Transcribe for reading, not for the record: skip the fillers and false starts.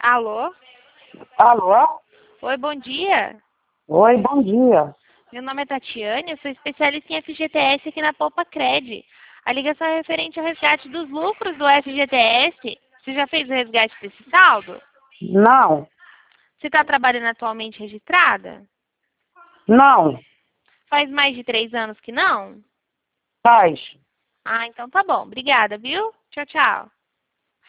Alô? Alô? Oi, bom dia. Oi, bom dia. Meu nome é Tatiane, eu sou especialista em FGTS aqui na Poupa Cred. A ligação é referente ao resgate dos lucros do FGTS. Você já fez o resgate desse saldo? Não, Você está trabalhando atualmente registrada? não, Faz mais de 3 anos que não? faz. Ah, então tá bom. Obrigada, viu? Tchau, tchau.